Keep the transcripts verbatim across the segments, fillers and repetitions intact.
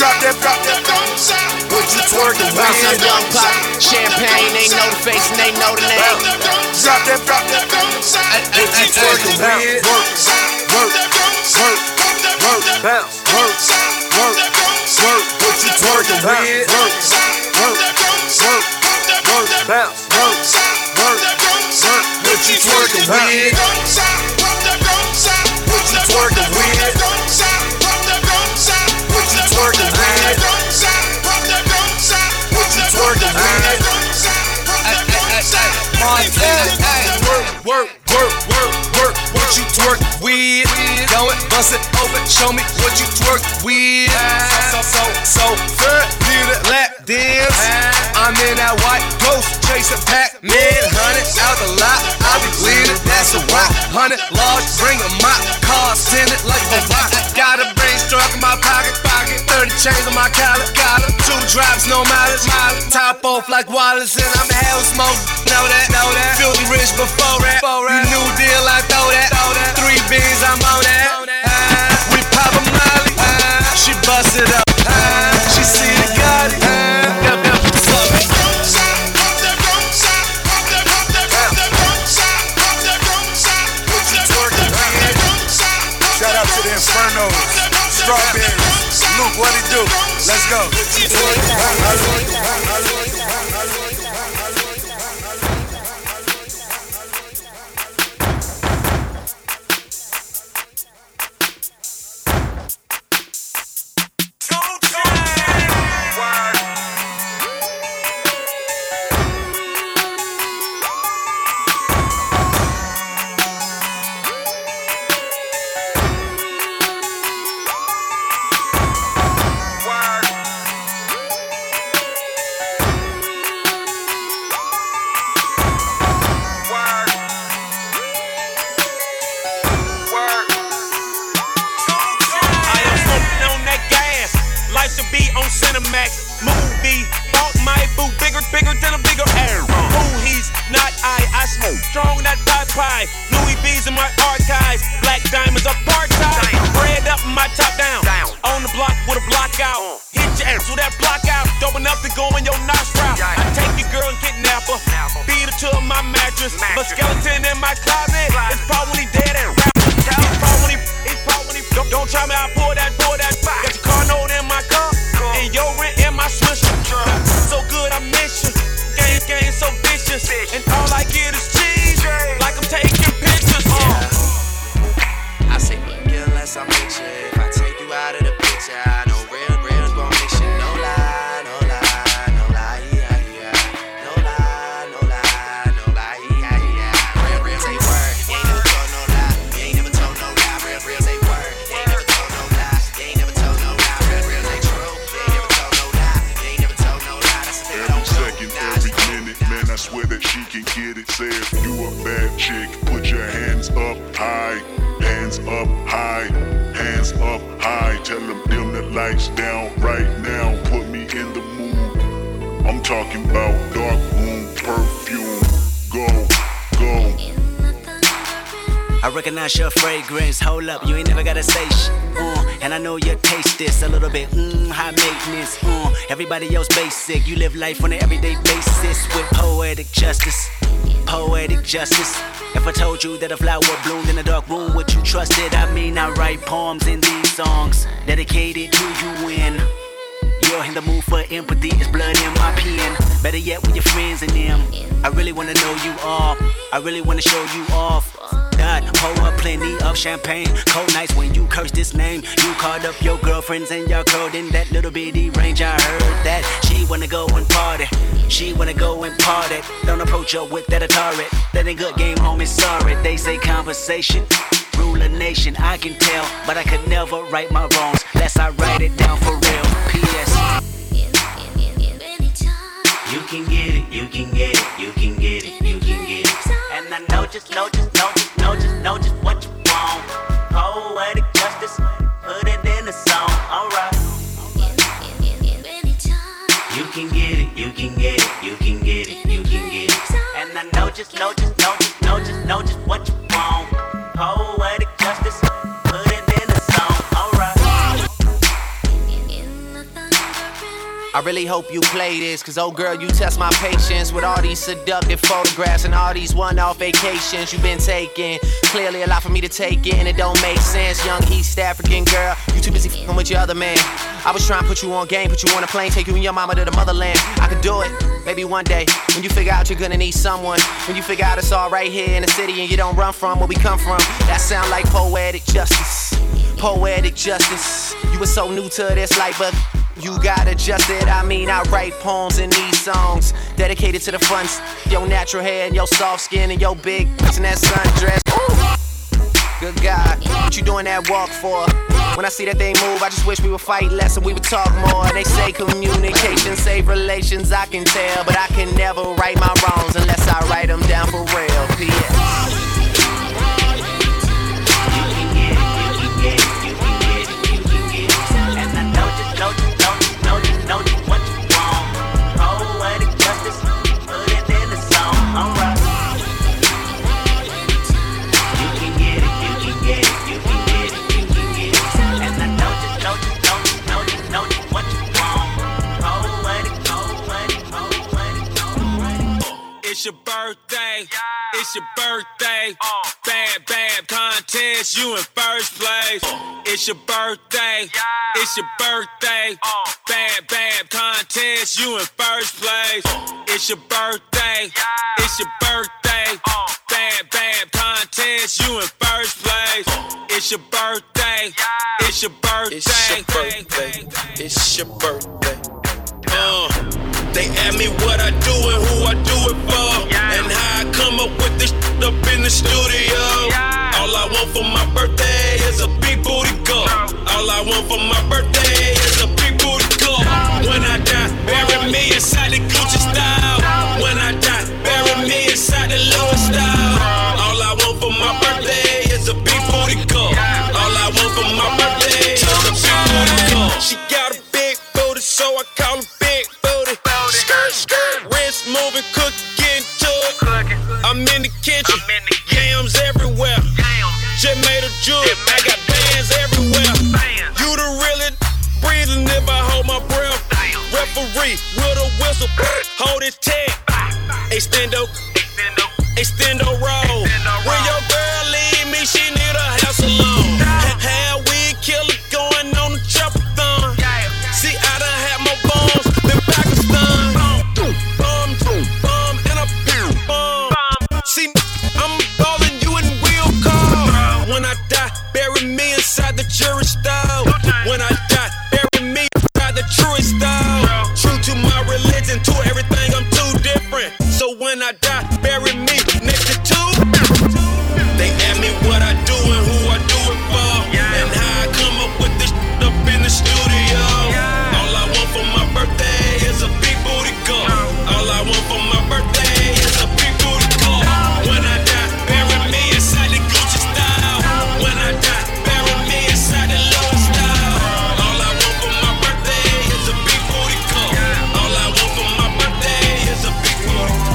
Drop that, drop that, what you twerking with? Bounce up, young pop, champagne, they know the face and they know the name. Drop that, drop that, what you twerking with? Work, work, work, work, bounce, work, work, work, what you twerking with? Work, work, work, work, bounce, work, work, work, what you twerking with? What you twerking with? What you twerking with? What you twerking with? Work, work, work, work, work, what you twerk with? Go it, bust it open, show me what you twerk with. So, so, so, third, need a lap dance. I'm in that white ghost, chasing Pac-Man. Hundred out the lot, I be bleeding, that's a rock. Hundred large, bring a mop, car tinted like a rock. Got a brain struck in my pocket, pocket. Thirty chains on my collar, collar. Two drops, no mileage, mileage. Top off like Wallace, and I'm hell smoke. Know that, know that. Filthy rich before that. You new deal, I throw that. Three beans, I'm on that. Uh, we pop a molly. Uh, she bust it up. Uh, she see the Gotti. Shout out to the Infernos, Strawberries, Luke, what it do? Let's go. Louis V's in my archives, black diamonds apartheid. Bread up and my top down. On the block with a block out. Hit your ass with that block out. Dope enough to go in your nostril. I take your girl and kidnap her. Beat her to my mattress. But skeleton in my closet. It's probably dead and rap. It's probably, it's probably. Don't, don't try me, I pull that, pull that. Got your car note in my car. And your rent in my swisher. So good I miss you. Game, game so vicious. And all I get is cheese. Like I'm taking pictures. I say, look, unless I make sure if I take you out of the picture, I know real, real's gon' make sure. No lie, no lie, no lie, yeah, yeah. No lie, no lie, no lie, yeah, yeah. Real, real say word, you ain't never told no lie. You ain't never told no lie. Real, real say word, you ain't never told no lie. You ain't never told no lie. Real, real say true, you ain't never told no lie. You ain't never told no lie. That's the thing I don't do. Every second, every minute, man, I swear that she can get it. Say if you a bad chick, put your hands up high. Hands up high, hands up high. Tell them dim the lights down right now. Put me in the mood. I'm talking about dark room perfume. Go, go. I recognize your fragrance. Hold up, you ain't never gotta say shit. Uh, and I know you taste this a little bit. Mmm, high maintenance. Uh, everybody else basic. You live life on an everyday basis with poetic justice. Poetic justice. If I told you that a flower bloomed in a dark room, would you trust it? I mean, I write poems in these songs dedicated to you when you're in the mood for empathy. It's blood in my pen. Better yet, with your friends and them. I really wanna know you all. I really wanna show you off. God, pour up plenty of champagne. Cold nights when you curse this name. You called up your girlfriends and y'all curled in that little bitty range. I heard that she wanna go and party. She wanna go and party. Don't approach her with that Atari. That ain't good game, homie, sorry. They say conversation rule a nation. I can tell, but I could never right my wrongs unless I write it down for real. P S You can get it, you can get it, you can get it, you can get it. And I know just, know just, know just, know just, know just what you want. Poetic justice, put it in the song, alright. You can get it, you can get it, you can get it, you can get it. And I know just, know just, know just, know just, know just what you want. Poetic justice, put it in the song, alright. I really hope you play this, cause oh girl, you test my patience with all these seductive photographs and all these one-off vacations you've been taking. Clearly a lot for me to take in, it don't make sense. Young East African girl, you too busy f***ing with your other man. I was trying to put you on game, put you on a plane, take you and your mama to the motherland. I could do it, maybe one day, when you figure out you're gonna need someone. When you figure out it's all right here in the city and you don't run from where we come from. That sound like poetic justice, poetic justice. You were so new to this life, but you got adjusted. I mean, I write poems in these songs dedicated to the fun, your natural hair and your soft skin and your big and that sundress. Good God, what you doing that walk for? When I see that they move, I just wish we would fight less and we would talk more. They say communication save relations, I can tell, but I can never right my wrongs unless I write them down for real. P S It's your birthday, it's your birthday. Bad, bad contest, you in first place. It's your birthday, it's your birthday. Bad, bad contest, you in first place. It's your birthday, it's your birthday. Bad, bad contest, you in first place. It's your birthday, it's your birthday. It's your birthday, it's your birthday. Uh. They ask me what I do and who I do it for, yeah. And how I come up with this shit up in the studio. Yeah. All I want for my birthday is a big booty girl. All I want for my birthday is a big booty girl. When I die, bury me inside the Gucci style. When I die, bury me inside the Louis style. All I want for my birthday is a big booty girl. All I want for my birthday is a big booty girl. She got a big booty, so I call her big booty. Skirt, skirt, wrist moving, cook, getting to it. I'm in the kitchen, yams everywhere. Just made a jewel, I got bands everywhere. You the really breathing if I hold my breath. Referee with a whistle, hold it tight. Extendo, extendo roll. When your girl leave me, she need a house alone. Hair weed killer going on the chopper thumb. See, I done had my bones, been Pakistan. Bum, bum, and a big bum. See, I'm calling you in wheel car. When I die, bury me inside the jury style. When I die, bury me inside the truest style. True to my religion, to everything, I'm too different. So when I die, bury me next to two. They ask me what I do and who I do it for, and how I come up with this shit up in the studio. All I want for my birthday is a big booty girl. All I want for my birthday is a big booty girl. When I die, bury me inside the Gucci style. When I die, bury me inside the Louis style. All I want for my birthday is a big booty girl. All I want for my birthday is a big booty girl.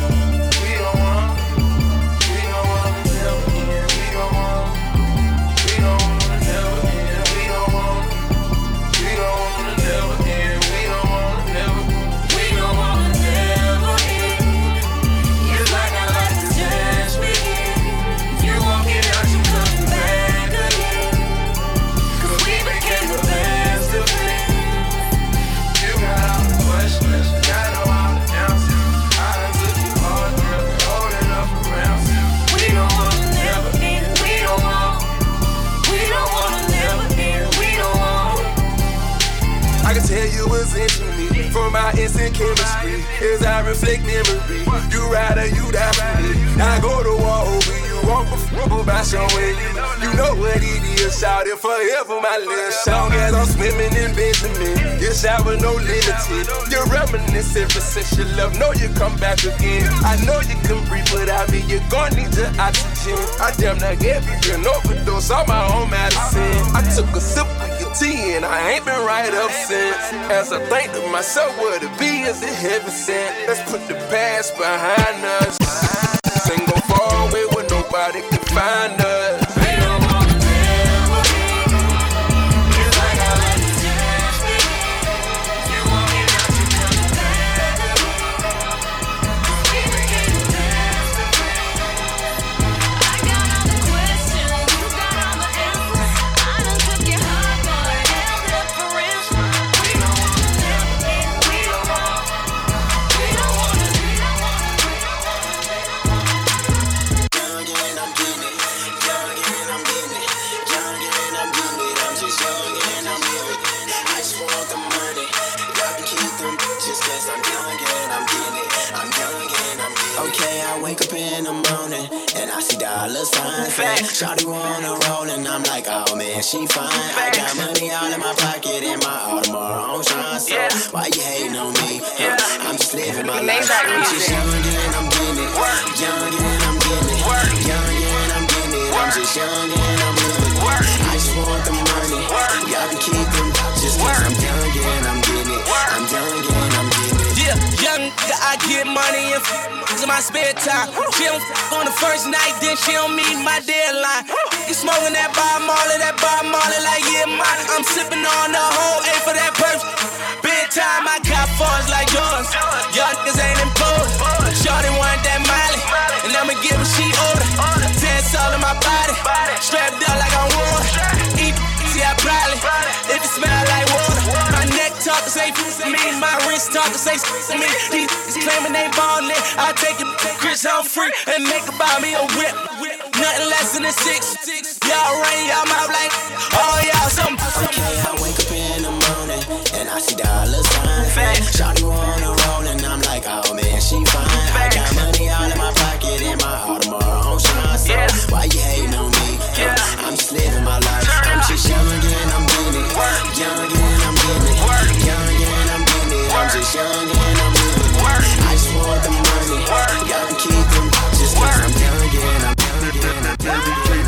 We don't want, we don't want to never end. We don't want, we don't want to never end. We don't want, we don't want to never end. We don't want to never, we don't want to never end. It's like I like to just begin. You won't get out, you coming back again. Cause we became the best of friends. You got all the questions, got all the answers. I done took you hard, girl, holding up around. We don't want to never end. We don't want, we don't want to never end. We don't want. I can tell you was into me from our instant chemistry. As I reflect memory, you ride or you die for me. I go to war over you, walk before by showing you. You know what it is, shout it forever, my little song. As I'm swimming in Benjamin, your shower no limited. You're reminiscent for sexual love, know you come back again. I know you can breathe without me, you're gonna need your oxygen. I damn near gave you an overdose on my own medicine. I took a sip of your tea and I ain't been right up since. As I think to myself, what it be is it heaven sent. Let's put the past behind us. Ain't go far away where nobody can find us. We don't want to never end. It's like I like to just begin. You won't get sign. Shawty wanna roll and I'm like, oh man, she fine. I got money all in my pocket and my Audemars on shine. So why you hating on me? Huh? I'm just living my life. I'm just young and I'm getting it. Young and I'm getting it. Young and I'm getting it. I'm just young and I'm living it. I just want the money. Y'all can keep them just cause I'm young and I'm getting it. I'm young and I'm getting it. Yeah, young, I get money and f- in my spare time. She don't f- on the first night, then she don't meet my deadline. You smoking that Bob Marley, that Bob Marley like yeah, mine. I'm sipping on the whole A for that purse. Bedtime, I got funds like Jordans. Young niggas ain't imposed. Shorty want that Miley, and I'ma give her she order. Ten all in my body, strapped up like I'm water. Eat, see I probably, if it smell like water. My neck talkin' say for me, my wrist talkin' say for me. These claiming they ballin', I take it, Chris Humphrey, and make her buy me a whip. Nothing less than a six. Y'all rain y'all mouth like, oh y'all some. Okay, I wake up in the morning and I see dollar signs. Shawty wanna roll and I'm like, oh man, she fine. I got money all in my pocket and my Audemars on shine. So why you hating on me? Huh? I'm just living my life. I'm just young and I'm getting it. Young and I'm getting it. Young and I'm getting it. I'm just young and I'm living it. I just want the money. Y'all can keep them just cause I'm young and I'm young and I'm young and I'm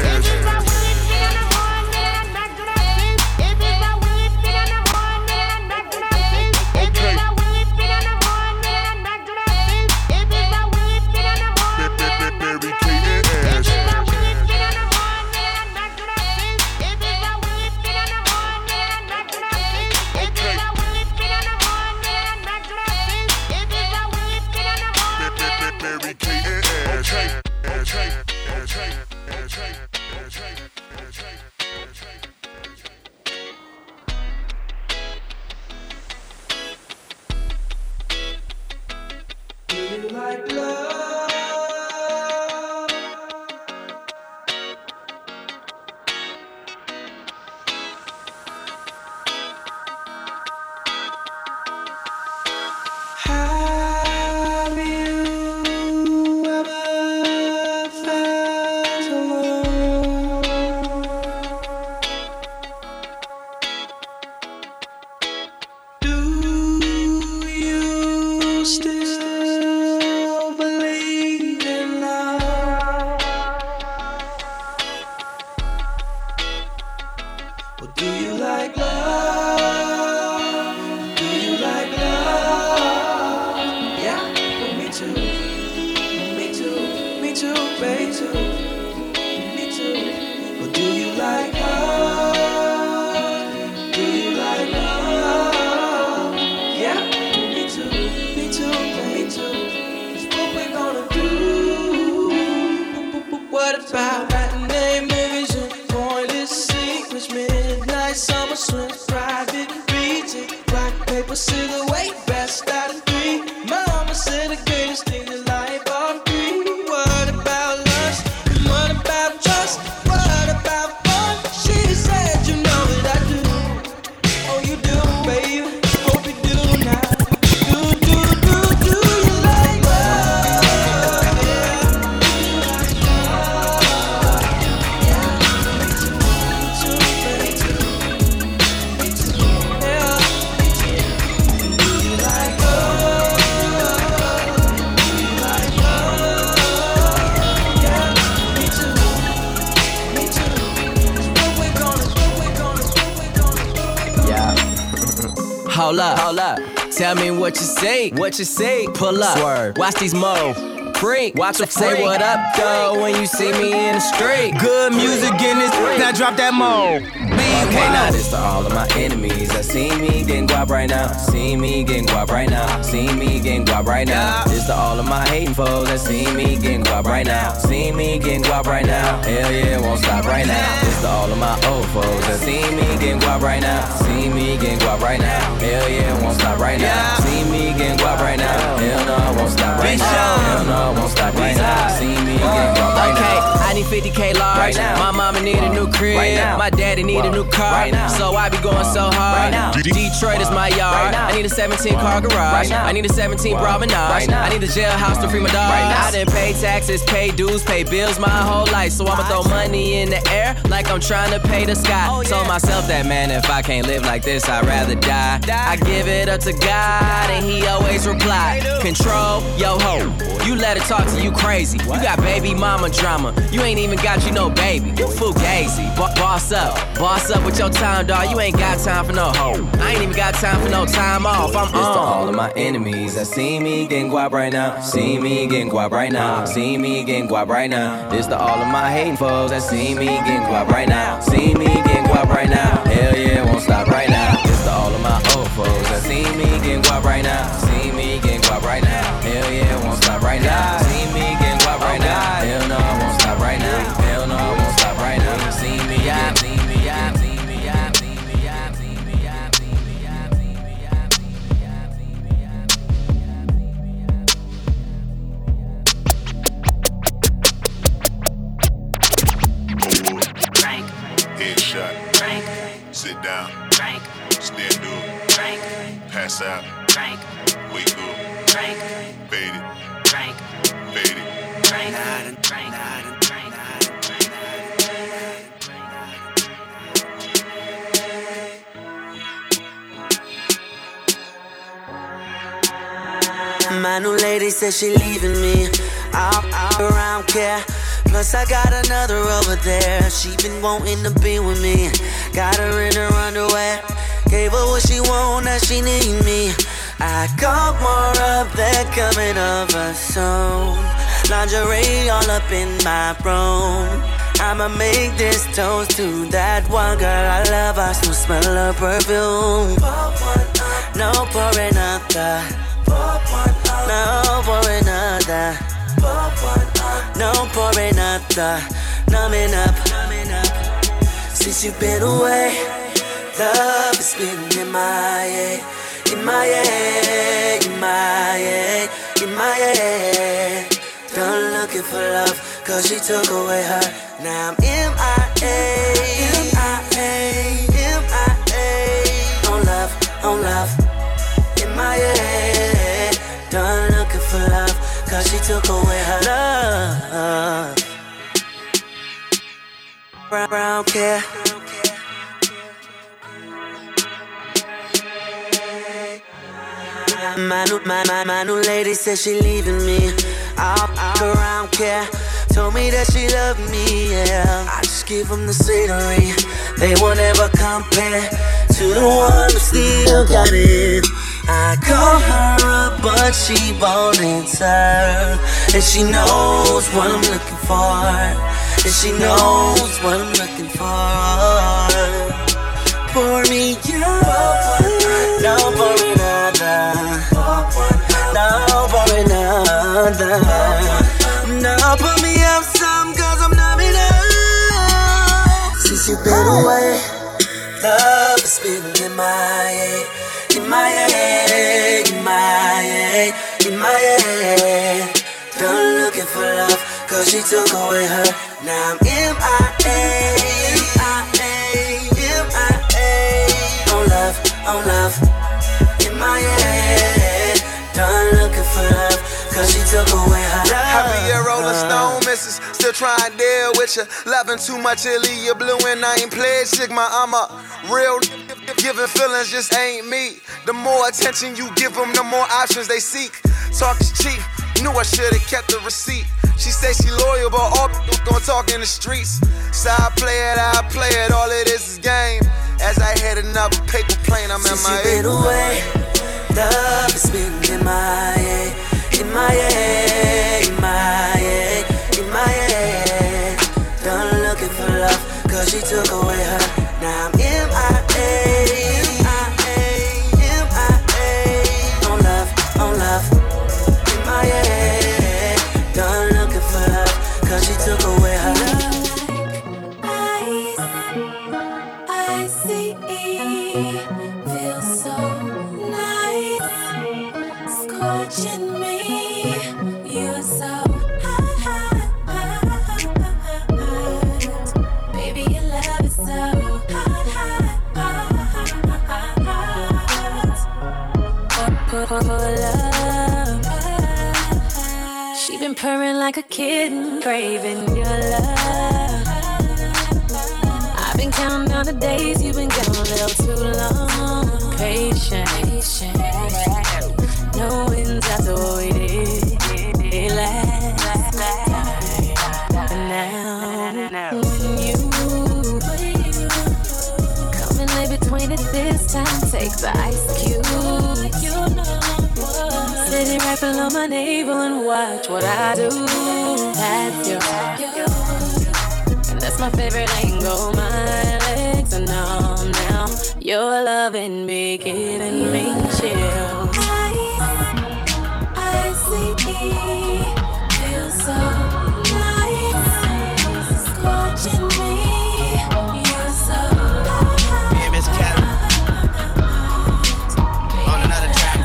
Hold up, hold up. Tell me what you say, what you say. Pull up, swerve. Watch these mo. Freak, watch them say what up, though, when you see me in the street. Good music in this, now drop that mo. Okay, now this to all of my enemies that see me getting guap right now. See me getting guap right now. See me getting guap right now. This to all of my hating foes that see me getting guap right now. See me getting guap right now. Hell yeah, won't stop right now. This to all of my old foes that see me getting guap right now. See me getting guap right now. Hell yeah, won't stop right now. See me getting guap right now. Hell no, won't stop right now. Hell no, won't stop right now. See me getting guap right now. Okay, I need fifty K large. Right now. My mama need a new crib. Right now. My daddy need a new car. car, right now. So I be going so hard. Right now. Detroit is my yard. Right now. I need a seventeen car garage. Right now. I need a seventeen bra menage. Right now. I need a jailhouse to free my dog. Right now. I done pay taxes, pay dues, pay bills my whole life. So I'ma throw money in the air like I'm trying to pay the sky. Oh, yeah. Told myself that, man, if I can't live like this, I'd rather die. die. I give it up to God, and he always reply. Control, yo ho. You let her talk to you crazy. What? You got baby mama drama. You ain't even got you no baby. You fugazi. B- boss up. Boss up with your time, dawg. You ain't got time for no hoe. I ain't even got time for no time off. I'm on. It's to all of my enemies that see me getting guap right now. See me getting guap right now. See me getting guap right now. It's to all of my hating foes that see me getting guap right now. See me getting guap right now. Hell yeah, won't stop right now. It's to all of my old foes that see me getting guap right now. See me getting guap right now. Hell yeah, won't stop right now. See me getting guap right now. Hell no, I won't stop right now. Hell no, I won't stop right now. See me, yeah, see me, yeah, see me, yeah, see me, yeah, see me, yeah, see me, yeah, see me, yeah, see me, yeah, see me, yeah. Frank. Headshot. Frank. Sit down. Frank. Stand up. Frank. Pass out. Frank. Wake up. Frank. Fade it. Frank. Fade it. Frank. Frank. Frank. My new lady says she leaving me. Out, out around care. Plus I got another over there. She been wanting to be with me. Got her in her underwear. Gave her what she want, now she need me. I got more up there coming over soon. Lingerie all up in my room. I'ma make this toast to that one girl I love. I still smell her perfume. No for another. No for another. No for another. Numbing up. Since you've been away, love has been in my head. In my head, in my head, in my head. Done looking for love, cause she took away her. Now I'm M I A, M I A, M I A. On love, on love, in my head. Done looking for love, cause she took away her love. Brown, brown care. My new, my, my, my new lady says she leaving me. Out, out around care. Told me that she loved me, yeah. I just give them the scenery. They won't ever compare to the one who still got it. I call her up, but she won't answer. And she knows what I'm looking for. And she knows what I'm looking for. For me, yeah. No, for another. No, for another. No, put me up some, cause I'm not enough. Since you've been away, love has been in my head. In my head, in my head, in my head. Done looking for love, cause she took away her. Now I'm M I A, M I A, M I A. On love, on love, in my head. Done looking for love, cause she took away her love. Happy a Rolling Stone missus, still trying to deal with you. Loving too much, it'll leave you blue and I ain't played Sigma. I'm a real giving feelings just ain't me. The more attention you give them, the more options they seek. Talk is cheap, knew I should've kept the receipt. She say she loyal, but all gon' talk in the streets. So I play it, I play it, all it is is game. As I head another paper plane, I'm in my head. Since you been away, love has been in my head. In my head, in my head, in my head. Done looking for love, cause she took away her. Now I'm M I A, M I A, M I A. On love, on love, in my head. Done looking for love, cause she took away her love. I, I see, feel so nice, scorching me. You're so hot, hot, hot, hot. Baby, your love is so hot, hot. pull up. She been purring like a kitten, craving your love. I've been counting down the days, you've been gone a little too long. Patient, no ends after what we did. It lasts. And now, when you come and lay between it this time, take the ice cube. Sitting right below my navel and watch what I do. That's your, and that's my favorite angle. My legs are numb now. Your loving be giving me chills. I, I see, feel so nice, scorching me. You're so nice. Yeah, Miss Cat. On another track.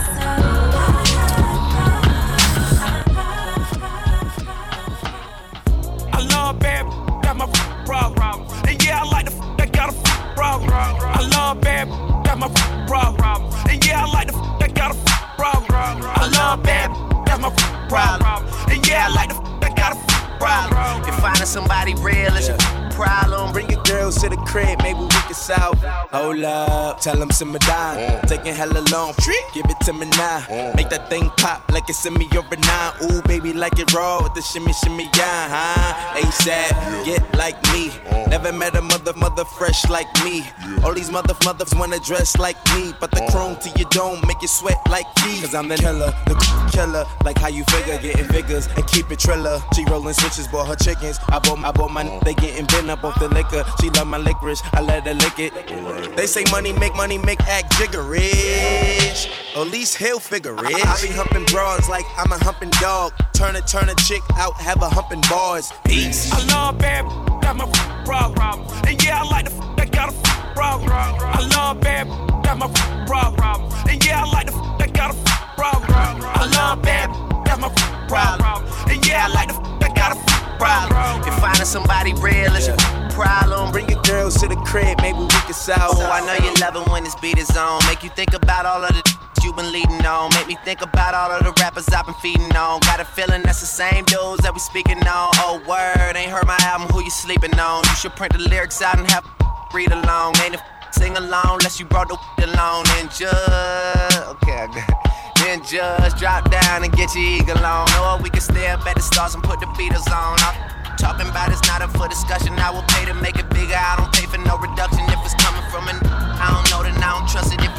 I love bad, got my problem. And yeah, I like the that got a problem. I love bad, got my problem. And yeah, I like the that got a problem. I love bad, got my problem. And yeah, I like the that got a problem. If finding somebody real is your problem, Bring your girls to the crib, maybe we can solve. Hold up, tell them simmer down. Taking hella long, give it to me now. Make that thing pop like it's in me or a nine. Ooh, baby, like it raw with the shimmy, shimmy, yeah, huh? ASAP, get like me. Never met a mother, mother fresh like me. All these mother, mothers wanna dress like me. But the chrome to your dome make you sweat like me. Cause I'm the killer, the killer. Like how you figure, getting figures and keep it triller. She rolling switches, bought her chickens. I bought, I bought my, they getting bent up off the liquor. She love my licorice, I let her lick it. They say money make money make act jiggerish. At least he'll figure it. I, I be humping broads like I'm a humping dog. Turn a turn a chick out, have a humping bars. Peace. I love bad, got my problem. And yeah, I like the that got a problem. I love bad, got my problem. And yeah, I like the that got a problem. I love bad, got my problem. And yeah, I like the that got a problem. if finding somebody real is your problem, Bring your girls to the crib, maybe we can solve. oh, I know you love it when this beat is on. Make you think about all of the you been leading on. Make me think about all of the rappers I've been feeding on. Got a feeling that's the same dudes that we speaking on. Oh, word, ain't heard my album, who you sleeping on? You should print the lyrics out and have read along. Ain't a sing along unless you brought the along. And just, okay, I got it. Then just drop down and get your eagle on. Or we can stay up at the stars and put the Beatles on. I'm talking about it's not up for discussion. I will pay to make it bigger. I don't pay for no reduction if it's coming from an I don't know, then I don't trust it. If